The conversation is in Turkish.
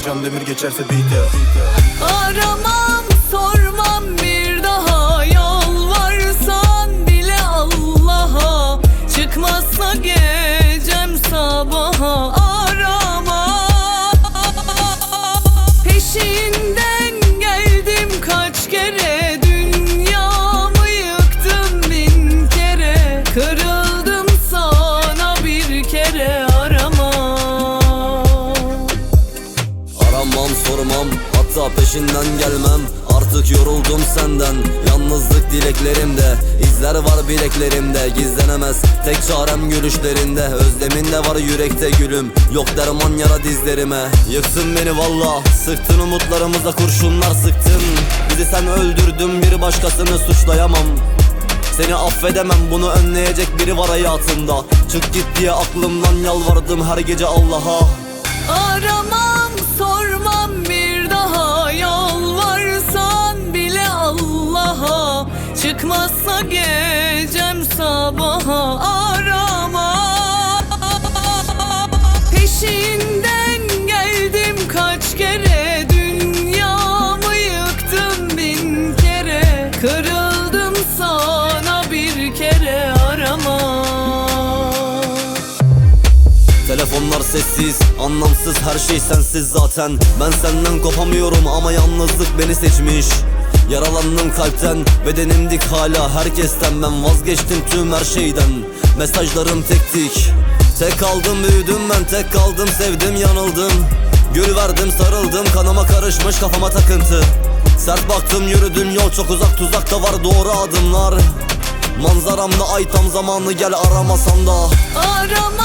Can Demir geçerse beat ya. Aramam sormam bir daha, yalvarsan bile Allah'a. Çıkmazsa gecem sabaha arama. Peşinden geldim kaç kere, dünyamı yıktım bin kere. Kırıldım sana bir kere, arama. Aramam sormam, hatta peşinden gelmem. Artık yoruldum senden. Yalnızlık dileklerimde, izler var bileklerimde. Gizlenemez tek çarem gülüşlerinde. Özlemin de var yürekte gülüm, yok derman yara dizlerime. Yıktın beni valla, sıktın umutlarımıza kurşunlar sıktın. Bizi sen öldürdün, bir başkasını suçlayamam. Seni affedemem, bunu önleyecek biri var hayatında. Çık git diye aklımdan yalvardım her gece Allah'a. Aramam sormam bir daha, yalvarsan bile Allah'a. Çıkmazsa gecem sabaha arama. Peşinden geldim kaç kere, dünyamı yıktım bin kere. Kırıldım sana bir kere, arama. Telefonlar sessiz, anlamsız, her şey sensiz zaten. Ben senden kopamıyorum ama yalnızlık beni seçmiş. Yaralandım kalpten, bedenim dik hala herkesten. Ben vazgeçtim tüm her şeyden, mesajlarım tek tik. Tek kaldım büyüdüm ben, tek kaldım sevdim yanıldım. Gül verdim sarıldım, kanıma karışmış kafama takıntı. Sert baktım yürüdüm yol çok uzak, tuzakta var doğru adımlar. Manzaramda ay tam zamanı, gel aramasan da. Aramam